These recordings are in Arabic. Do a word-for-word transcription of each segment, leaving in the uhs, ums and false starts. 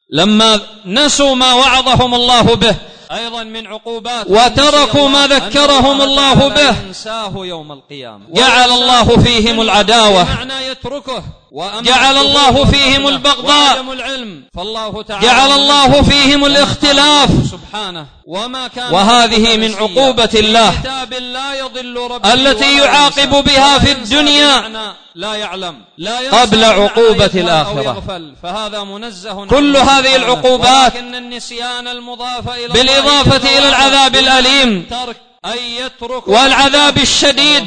لما نسوا ما وعظهم الله به أيضا من عقوبات وتركوا ما ذكرهم الله به يوم القيامة جعل الله فيهم العداوة، جعل الله فيهم البغضاء، جعل الله فيهم الاختلاف سبحانه. وهذه من عقوبة الله التي يعاقب بها في الدنيا قبل عقوبة الآخرة. كل هذه العقوبات بالإضافة إلى العذاب الأليم والعذاب الشديد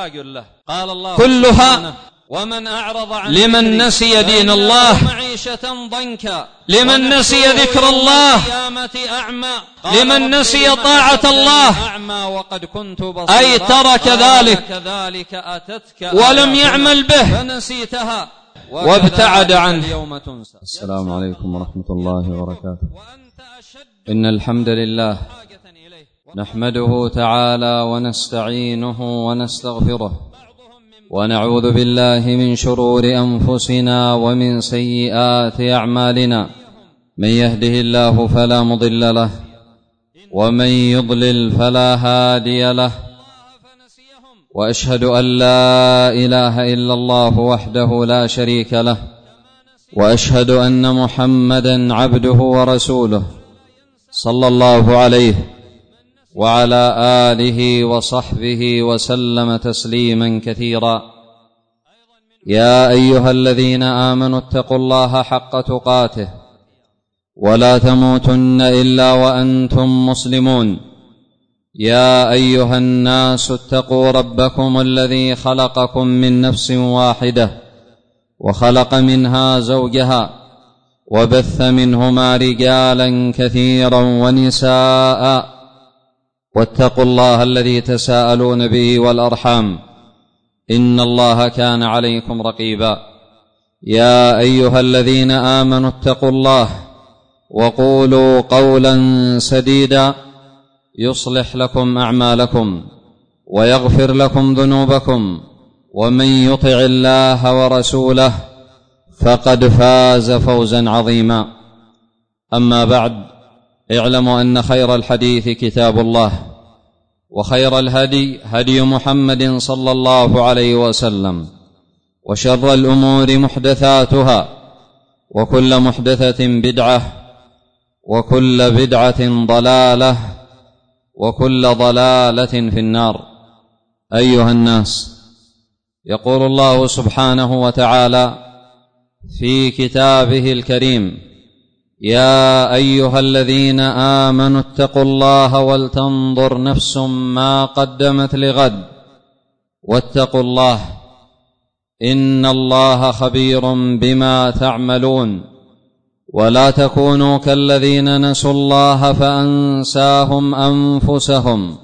كلها لمن نسي دين الله، لمن نسي ذكر الله، لمن نسي طاعة الله، أي ترك ذلك ولم يعمل به وابتعد عنه. السلام عليكم ورحمة الله وبركاته. إن الحمد لله نحمده تعالى ونستعينه ونستغفره ونعوذ بالله من شرور أنفسنا ومن سيئات أعمالنا. من يهده الله فلا مضل له ومن يضلل فلا هادي له، وأشهد أن لا إله إلا الله وحده لا شريك له، وأشهد أن محمدا عبده ورسوله صلى الله عليه وعلى آله وصحبه وسلم تسليما كثيرا. يا أيها الذين آمنوا اتقوا الله حق تقاته ولا تموتن إلا وأنتم مسلمون. يا أيها الناس اتقوا ربكم الذي خلقكم من نفس واحدة وخلق منها زوجها وبث منهما رجالا كثيرا ونساء، واتقوا الله الذي تساءلون به والأرحام إن الله كان عليكم رقيبا. يا أيها الذين آمنوا اتقوا الله وقولوا قولا سديدا يصلح لكم أعمالكم ويغفر لكم ذنوبكم، ومن يطع الله ورسوله فقد فاز فوزا عظيما. أما بعد، اعلموا أن خير الحديث كتاب الله، وخير الهدي هدي محمد صلى الله عليه وسلم، وشر الأمور محدثاتها، وكل محدثة بدعة، وكل بدعة ضلالة، وكل ضلالة في النار. أيها الناس، يقول الله سبحانه وتعالى في كتابه الكريم: يا أيها الذين آمنوا اتقوا الله ولتنظر نفس ما قدمت لغد واتقوا الله إن الله خبير بما تعملون. ولا تكونوا كالذين نسوا الله فأنساهم أنفسهم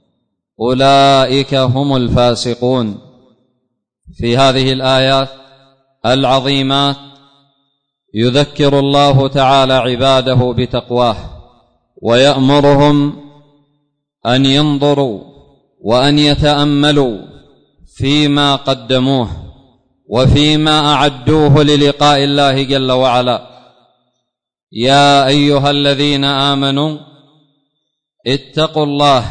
أولئك هم الفاسقون. في هذه الآيات العظيمات يذكر الله تعالى عباده بتقواه، ويأمرهم أن ينظروا وأن يتأملوا فيما قدموه وفيما أعدوه للقاء الله جل وعلا. يا أيها الذين آمنوا اتقوا الله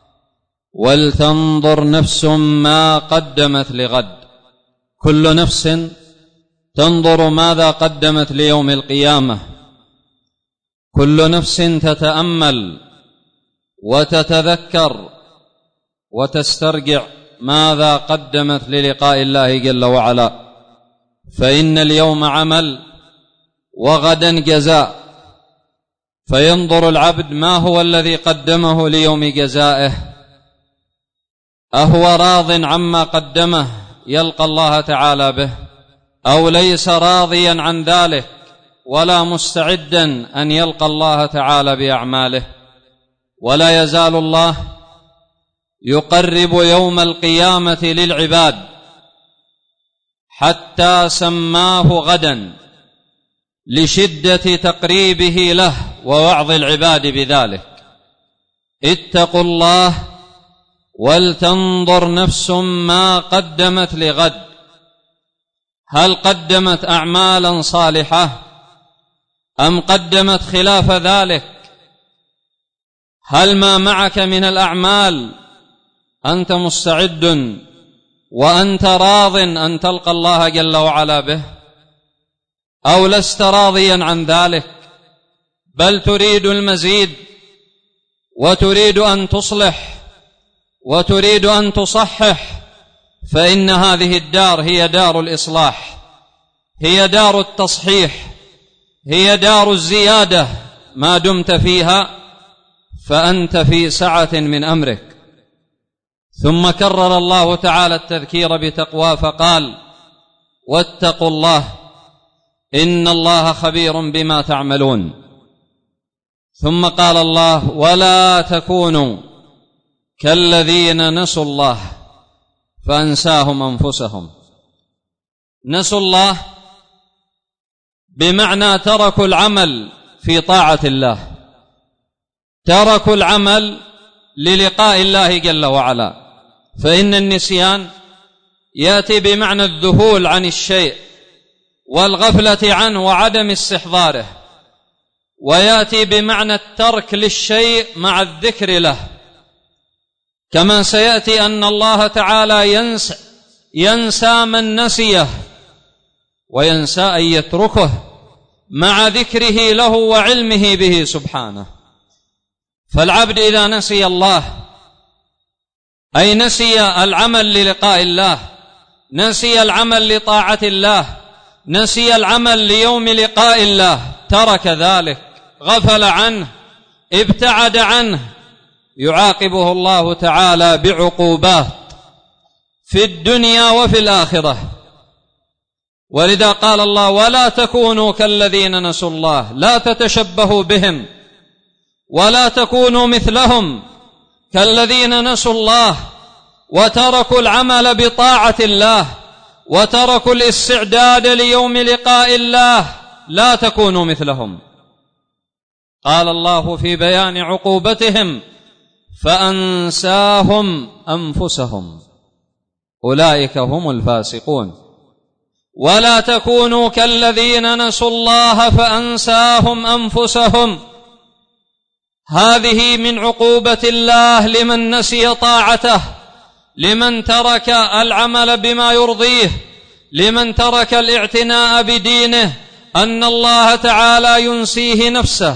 ولتنظر نفس ما قدمت لغد. كل نفس تنظر ماذا قدمت ليوم القيامة، كل نفس تتأمل وتتذكر وتسترجع ماذا قدمت للقاء الله جل وعلا. فإن اليوم عمل وغدا جزاء، فينظر العبد ما هو الذي قدمه ليوم جزائه. أهو راض عما قدمه يلقى الله تعالى به، أو ليس راضيا عن ذلك ولا مستعدا أن يلقى الله تعالى بأعماله. ولا يزال الله يقرب يوم القيامة للعباد حتى سماه غدا لشدة تقريبه له ووعظ العباد بذلك. اتقوا الله ولتنظر نفس ما قدمت لغد. هل قدمت أعمالا صالحة أم قدمت خلاف ذلك؟ هل ما معك من الأعمال أنت مستعد وأنت راض أن تلقى الله جل وعلا به، أو لست راضيا عن ذلك بل تريد المزيد وتريد أن تصلح وتريد أن تصحح؟ فإن هذه الدار هي دار الإصلاح، هي دار التصحيح، هي دار الزيادة. ما دمت فيها فأنت في سعة من أمرك. ثم كرر الله تعالى التذكير بتقواه فقال: واتقوا الله إن الله خبير بما تعملون. ثم قال الله: ولا تكونوا كالذين نسوا الله فأنساهم أنفسهم. نسوا الله بمعنى تركوا العمل في طاعة الله، تركوا العمل للقاء الله جل وعلا. فإن النسيان يأتي بمعنى الذهول عن الشيء والغفلة عنه وعدم استحضاره، ويأتي بمعنى الترك للشيء مع الذكر له، كما سيأتي أن الله تعالى ينسى, ينسى من نسيه وينسى أن يتركه مع ذكره له وعلمه به سبحانه. فالعبد إذا نسي الله، أي نسي العمل للقاء الله، نسي العمل لطاعة الله، نسي العمل ليوم لقاء الله، ترك ذلك، غفل عنه، ابتعد عنه، يعاقبه الله تعالى بعقوبات في الدنيا وفي الآخرة. ولذا قال الله: ولا تكونوا كالذين نسوا الله، لا تتشبهوا بهم ولا تكونوا مثلهم كالذين نسوا الله وتركوا العمل بطاعة الله وتركوا الاستعداد ليوم لقاء الله، لا تكونوا مثلهم. قال الله في بيان عقوبتهم: فأنساهم أنفسهم أولئك هم الفاسقون. ولا تكونوا كالذين نسوا الله فأنساهم أنفسهم، هذه من عقوبة الله لمن نسي طاعته، لمن ترك العمل بما يرضيه، لمن ترك الاعتناء بدينه، أن الله تعالى ينسيه نفسه،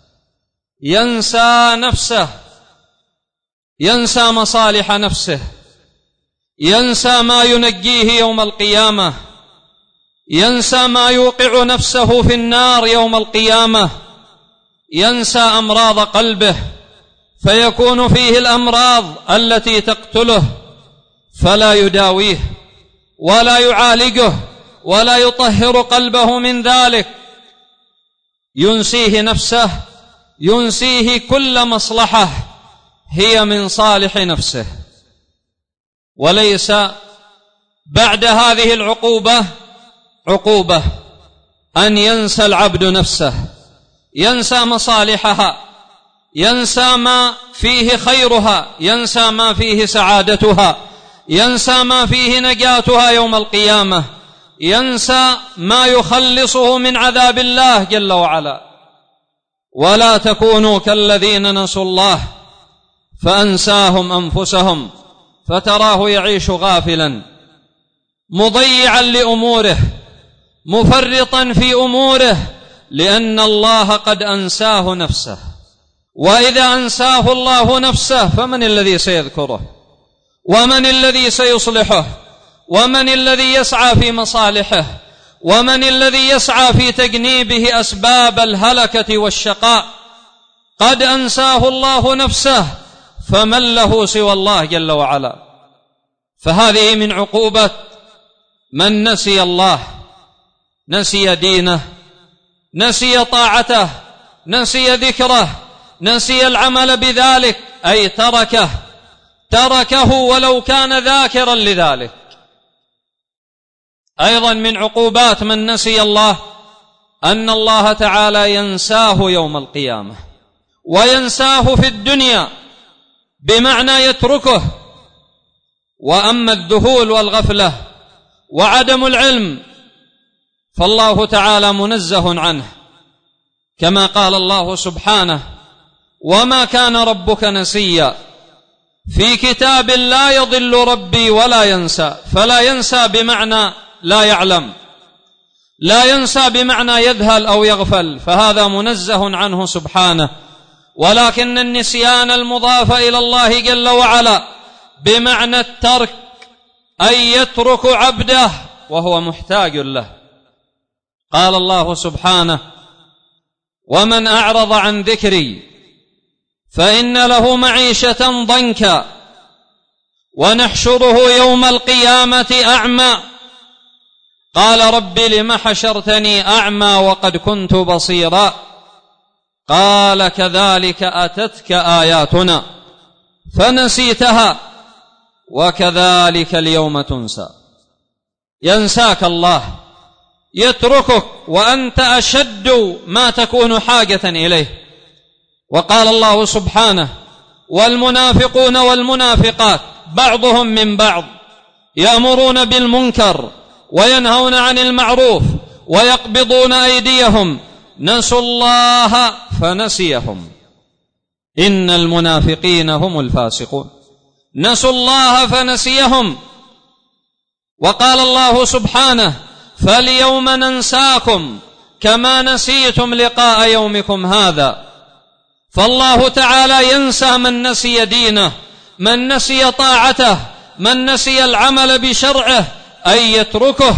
ينسى نفسه، ينسى مصالح نفسه، ينسى ما ينجيه يوم القيامة، ينسى ما يوقع نفسه في النار يوم القيامة، ينسى أمراض قلبه فيكون فيه الأمراض التي تقتله فلا يداويه ولا يعالجه ولا يطهر قلبه من ذلك، ينسيه نفسه، ينسيه كل مصلحة هي من صالح نفسه. وليس بعد هذه العقوبة عقوبة أن ينسى العبد نفسه، ينسى مصالحها، ينسى ما فيه خيرها، ينسى ما فيه سعادتها، ينسى ما فيه نجاتها يوم القيامة، ينسى ما يخلصه من عذاب الله جل وعلا. ولا تكونوا كالذين نسوا الله فأنساهم أنفسهم، فتراه يعيش غافلا مضيعا لأموره، مفرطا في أموره، لأن الله قد أنساه نفسه. وإذا أنساه الله نفسه فمن الذي سيذكره؟ ومن الذي سيصلحه؟ ومن الذي يسعى في مصالحه؟ ومن الذي يسعى في تجنيبه أسباب الهلكة والشقاء؟ قد أنساه الله نفسه، فمن له سوى الله جل وعلا؟ فهذه من عقوبة من نسي الله، نسي دينه، نسي طاعته، نسي ذكره، نسي العمل بذلك، أي تركه تركه ولو كان ذاكرا لذلك. أيضا من عقوبات من نسي الله أن الله تعالى ينساه يوم القيامة، وينساه في الدنيا بمعنى يتركه. وأما الذهول والغفلة وعدم العلم فالله تعالى منزه عنه، كما قال الله سبحانه: وما كان ربك نسيا، في كتاب لا يضل ربي ولا ينسى. فلا ينسى بمعنى لا يعلم، لا ينسى بمعنى يذهل أو يغفل، فهذا منزه عنه سبحانه. ولكن النسيان المضاف إلى الله جل وعلا بمعنى الترك، أي يترك عبده وهو محتاج له. قال الله سبحانه: ومن أعرض عن ذكري فإن له معيشة ضنكا ونحشره يوم القيامة أعمى. قال: رب لم حشرتني أعمى وقد كنت بصيرا. قال: كذلك أتتك آياتنا فنسيتها وكذلك اليوم تنسى. ينساك الله، يتركك وأنت أشد ما تكون حاجة إليه. وقال الله سبحانه: والمنافقون والمنافقات بعضهم من بعض يأمرون بالمنكر وينهون عن المعروف ويقبضون أيديهم نسوا الله فنسيهم إن المنافقين هم الفاسقون. نسوا الله فنسيهم. وقال الله سبحانه: فاليوم ننساكم كما نسيتم لقاء يومكم هذا. فالله تعالى ينسى من نسي دينه، من نسي طاعته، من نسي العمل بشرعه، أي يتركه.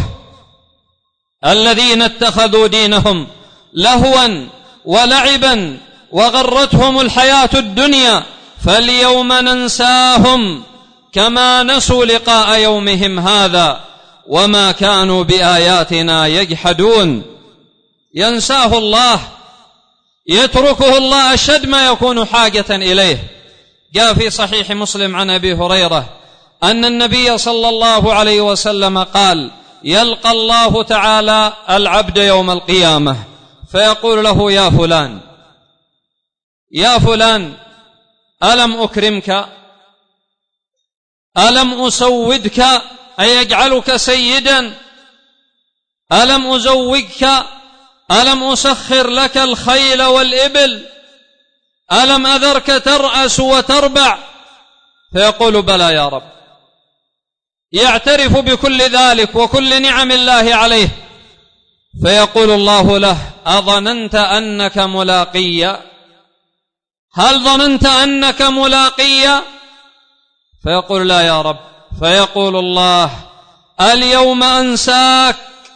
الذين اتخذوا دينهم لهوا ولعبا وغرتهم الحياة الدنيا فاليوم ننساهم كما نسوا لقاء يومهم هذا وما كانوا بآياتنا يجحدون. ينساه الله، يتركه الله أشد ما يكون حاجة إليه. جاء في صحيح مسلم عن أبي هريرة أن النبي صلى الله عليه وسلم قال: يلقى الله تعالى العبد يوم القيامة فيقول له: يا فلان يا فلان ألم أكرمك؟ ألم أسودك أي أجعلك سيدا؟ ألم أزوجك؟ ألم أسخر لك الخيل والإبل؟ ألم أذرك ترأس وتربع؟ فيقول: بلى يا رب. يعترف بكل ذلك وكل نعم الله عليه، فيقول الله له: أظننت أنك ملاقي؟ هل ظننت أنك ملاقي؟ فيقول: لا يا رب. فيقول الله: اليوم أنساك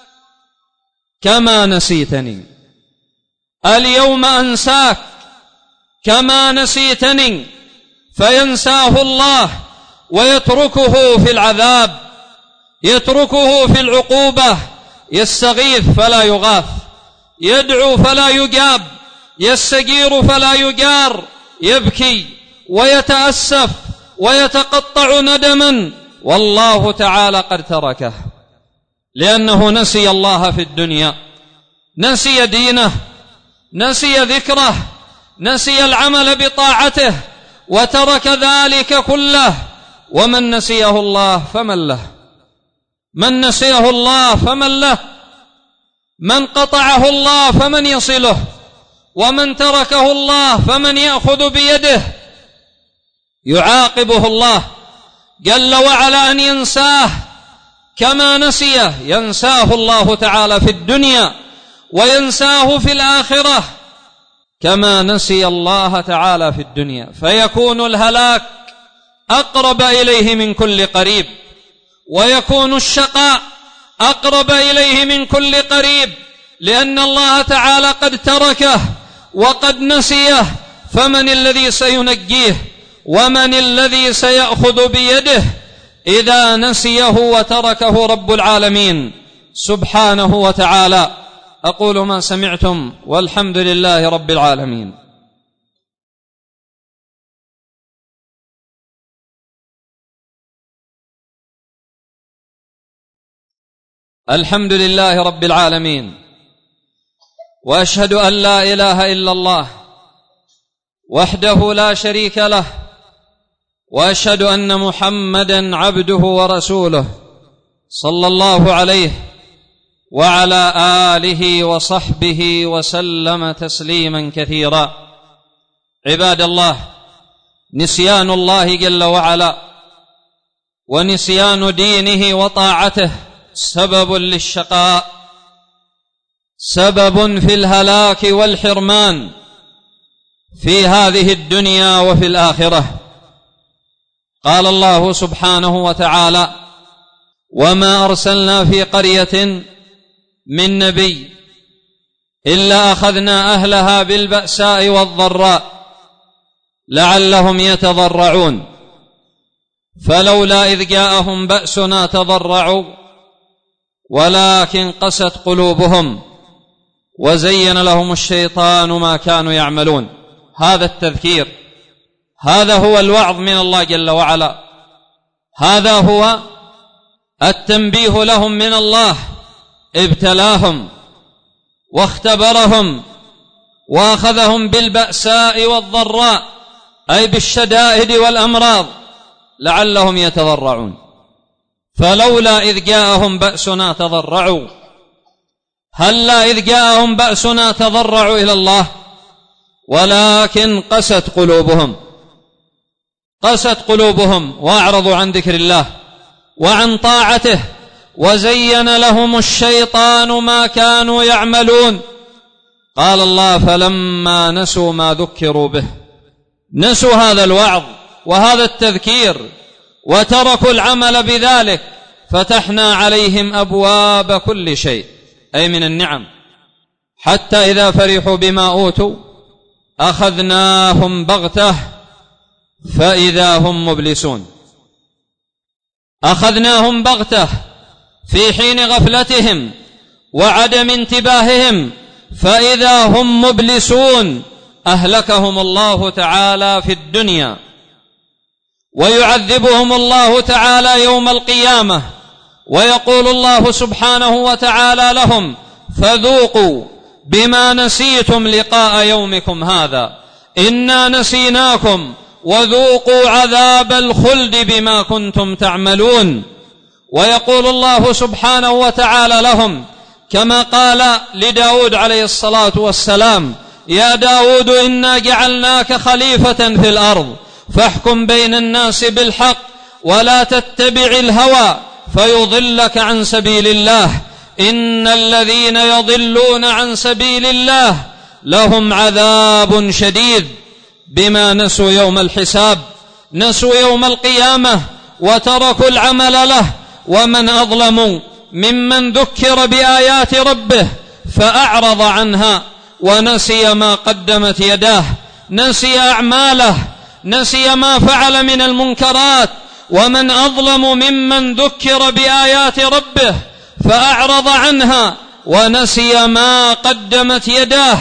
كما نسيتني، اليوم أنساك كما نسيتني. فينساه الله ويتركه في العذاب، يتركه في العقوبة. يستغيث فلا يغاث، يدعو فلا يجاب، يستجير فلا يجار، يبكي ويتأسف ويتقطع ندما، والله تعالى قد تركه لأنه نسي الله في الدنيا، نسي دينه، نسي ذكره، نسي العمل بطاعته، وترك ذلك كله. ومن نسيه الله فمن له؟ من نسيه الله فمن له؟ من قطعه الله فمن يصله؟ ومن تركه الله فمن يأخذ بيده؟ يعاقبه الله جل وعلا أن ينساه كما نسيه. ينساه الله تعالى في الدنيا وينساه في الآخرة كما نسي الله تعالى في الدنيا، فيكون الهلاك أقرب إليه من كل قريب، ويكون الشقاء أقرب إليه من كل قريب، لأن الله تعالى قد تركه وقد نسيه. فمن الذي سينجيه؟ ومن الذي سيأخذ بيده إذا نسيه وتركه رب العالمين سبحانه وتعالى؟ أقول ما سمعتم والحمد لله رب العالمين. الحمد لله رب العالمين، وأشهد أن لا إله إلا الله وحده لا شريك له، وأشهد أن محمدا عبده ورسوله صلى الله عليه وعلى آله وصحبه وسلم تسليما كثيرا. عباد الله، نسيان الله جل وعلا ونسيان دينه وطاعته سبب للشقاء، سبب في الهلاك والحرمان في هذه الدنيا وفي الآخرة. قال الله سبحانه وتعالى: وما أرسلنا في قرية من نبي إلا أخذنا أهلها بالبأساء والضراء لعلهم يتضرعون فلولا إذ جاءهم بأسنا تضرعوا ولكن قست قلوبهم وزين لهم الشيطان ما كانوا يعملون. هذا التذكير، هذا هو الوعظ من الله جل وعلا، هذا هو التنبيه لهم من الله. ابتلاهم واختبرهم وأخذهم بالبأساء والضراء، أي بالشدائد والأمراض، لعلهم يتضرعون. فلولا إذ جاءهم بأسنا تضرعوا، هلا إذ جاءهم بأسنا تضرعوا إلى الله، ولكن قست قلوبهم قست قلوبهم وأعرضوا عن ذكر الله وعن طاعته، وزين لهم الشيطان ما كانوا يعملون. قال الله: فلما نسوا ما ذكروا به، نسوا هذا الوعظ وهذا التذكير وتركوا العمل بذلك، فتحنا عليهم أبواب كل شيء، أي من النعم، حتى إذا فرحوا بما أوتوا أخذناهم بغتة فإذا هم مبلسون. أخذناهم بغتة في حين غفلتهم وعدم انتباههم، فإذا هم مبلسون. أهلكهم الله تعالى في الدنيا، ويعذبهم الله تعالى يوم القيامة، ويقول الله سبحانه وتعالى لهم: فذوقوا بما نسيتم لقاء يومكم هذا إنا نسيناكم وذوقوا عذاب الخلد بما كنتم تعملون. ويقول الله سبحانه وتعالى لهم كما قال لداود عليه الصلاة والسلام: يا داود إنا جعلناك خليفة في الأرض فاحكم بين الناس بالحق ولا تتبع الهوى فيضلك عن سبيل الله إن الذين يضلون عن سبيل الله لهم عذاب شديد بما نسوا يوم الحساب، نسوا يوم القيامة وتركوا العمل له. ومن أظلم ممن ذكر بآيات ربه فأعرض عنها ونسي ما قدمت يداه، نسي أعماله، نسي ما فعل من المنكرات. ومن أظلم ممن ذكر بآيات ربه فأعرض عنها ونسي ما قدمت يداه.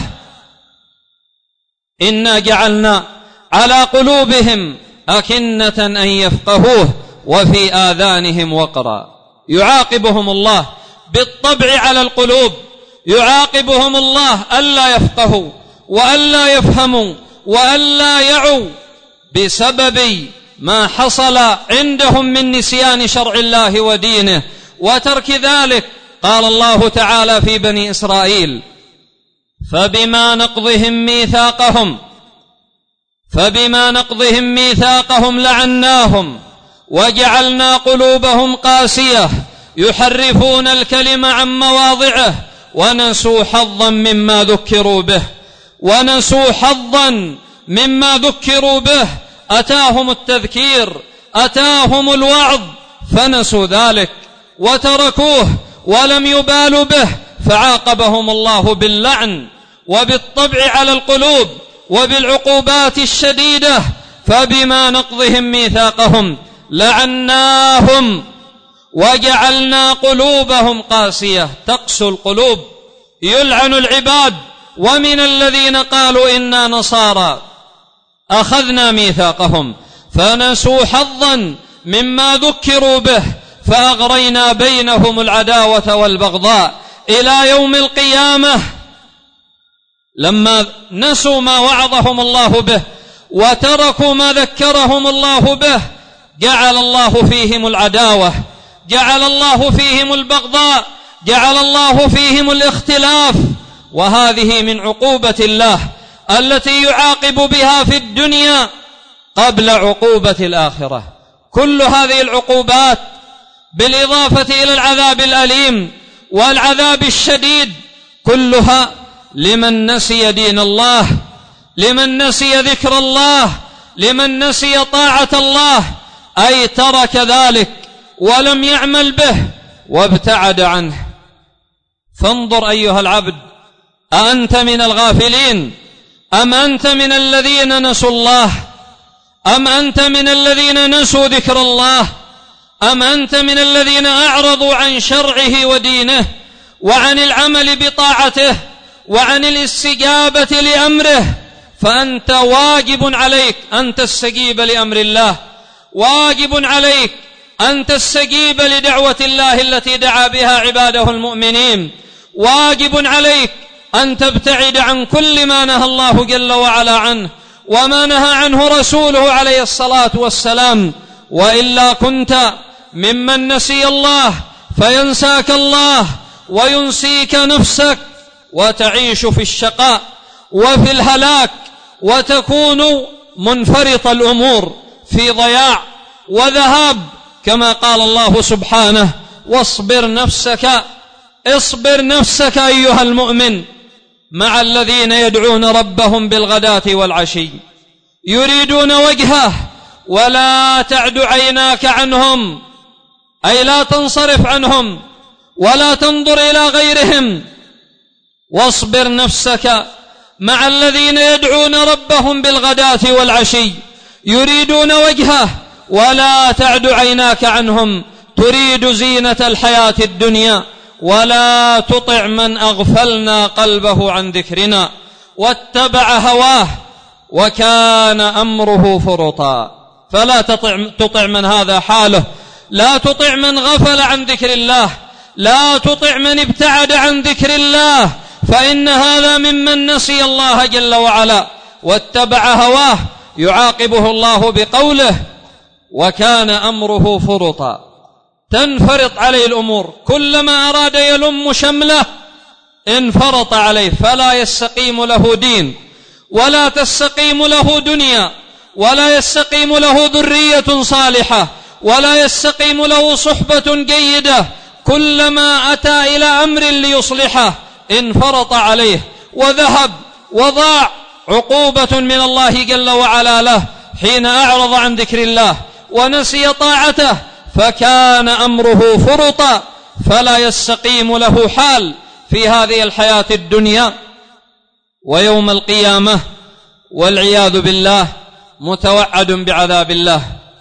إنا جعلنا على قلوبهم أكنة أن يفقهوه وفي آذانهم وقرا. يعاقبهم الله بالطبع على القلوب، يعاقبهم الله ألا يفقهوا وألا يفهموا وألا يعوا بسبب ما حصل عندهم من نسيان شرع الله ودينه وترك ذلك. قال الله تعالى في بني إسرائيل: فبما نقضهم ميثاقهم فبما نقضهم ميثاقهم لعناهم وجعلنا قلوبهم قاسية يحرفون الكلم عن مواضعه ونسوا حظا مما ذكروا به ونسوا حظا مما ذكروا به أتاهم التذكير، أتاهم الوعظ، فنسوا ذلك وتركوه ولم يبالوا به، فعاقبهم الله باللعن وبالطبع على القلوب وبالعقوبات الشديدة. فبما نقضهم ميثاقهم لعناهم وجعلنا قلوبهم قاسية. تقسو القلوب، يلعن العباد. ومن الذين قالوا إنا نصارى أخذنا ميثاقهم فنسوا حظا مما ذكروا به فأغرينا بينهم العداوة والبغضاء إلى يوم القيامة. لما نسوا ما وعظهم الله به وتركوا ما ذكرهم الله به جعل الله فيهم العداوة، جعل الله فيهم البغضاء، جعل الله فيهم الاختلاف، وهذه من عقوبة الله التي يعاقب بها في الدنيا قبل عقوبة الآخرة. كل هذه العقوبات بالإضافة إلى العذاب الأليم والعذاب الشديد كلها لمن نسي دين الله، لمن نسي ذكر الله، لمن نسي طاعة الله، أي ترك ذلك ولم يعمل به وابتعد عنه. فانظر أيها العبد، أأنت من الغافلين أم أنت من الذين نسوا الله؟ أم أنت من الذين نسوا ذكر الله؟ أم أنت من الذين أعرضوا عن شرعه ودينه وعن العمل بطاعته وعن الاستجابة لأمره؟ فأنت واجب عليك أن تستجيب لأمر الله، واجب عليك أن تستجيب لدعوة الله التي دعا بها عباده المؤمنين، واجب عليك أن تبتعد عن كل ما نهى الله جل وعلا عنه وما نهى عنه رسوله عليه الصلاة والسلام، وإلا كنت ممن نسي الله فينساك الله وينسيك نفسك، وتعيش في الشقاء وفي الهلاك، وتكون منفرط الأمور في ضياع وذهاب، كما قال الله سبحانه: واصبر نفسك اصبر نفسك أيها المؤمن مع الذين يدعون ربهم بالغداة والعشي يريدون وجهه ولا تعد عيناك عنهم، أي لا تنصرف عنهم ولا تنظر إلى غيرهم. واصبر نفسك مع الذين يدعون ربهم بالغداة والعشي يريدون وجهه ولا تعد عيناك عنهم تريد زينة الحياة الدنيا، ولا تطع من أغفلنا قلبه عن ذكرنا واتبع هواه وكان أمره فرطا. فلا تطع, تطع من هذا حاله، لا تطع من غفل عن ذكر الله، لا تطع من ابتعد عن ذكر الله، فإن هذا ممن نسي الله جل وعلا واتبع هواه، يعاقبه الله بقوله: وكان أمره فرطا. تنفرط عليه الأمور، كلما أراد يلم شمله انفرط عليه، فلا يستقيم له دين ولا تستقيم له دنيا ولا يستقيم له ذرية صالحة ولا يستقيم له صحبة جيدة. كلما أتى إلى أمر ليصلحه انفرط عليه وذهب وضاع، عقوبة من الله جل وعلا له حين أعرض عن ذكر الله ونسي طاعته، فكان أمره فرطا، فلا يستقيم له حال في هذه الحياة الدنيا، ويوم القيامة والعياذ بالله متوعد بعذاب الله.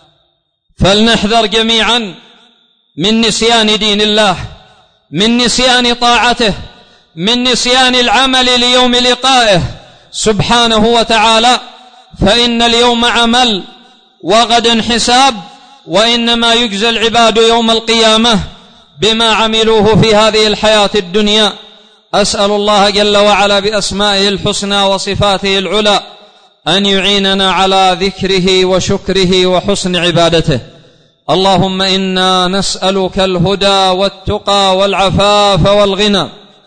فلنحذر جميعا من نسيان دين الله، من نسيان طاعته، من نسيان العمل ليوم لقائه سبحانه وتعالى، فإن اليوم عمل وغدا حساب، وإنما يجزى العباد يوم القيامة بما عملوه في هذه الحياة الدنيا. أسأل الله جل وعلا بأسمائه الحسنى وصفاته العلى أن يعيننا على ذكره وشكره وحسن عبادته. اللهم إنا نسألك الهدى والتقى والعفاف والغنى.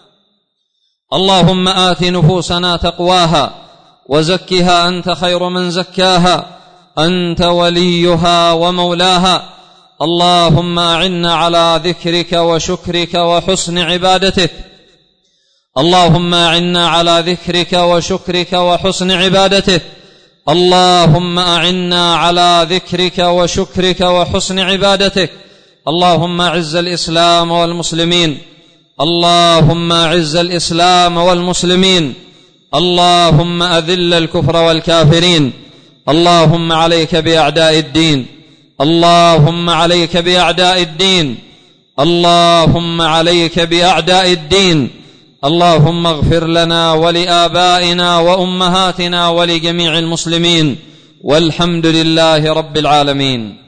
اللهم آت نفوسنا تقواها وزكها أنت خير من زكاها، أنت وليها ومولاها. اللهم أعنا على ذكرك وشكرك وحسن عبادتك. اللهم أعنا على ذكرك وشكرك وحسن عبادتك. اللهم أعنا على ذكرك وشكرك وحسن عبادتك. اللهم أعز الإسلام والمسلمين. اللهم أعز الإسلام والمسلمين. اللهم أذل الكفر والكافرين. اللهم عليك بأعداء الدين. اللهم عليك بأعداء الدين. اللهم عليك بأعداء الدين. اللهم اغفر لنا ولآبائنا وأمهاتنا ولجميع المسلمين، والحمد لله رب العالمين.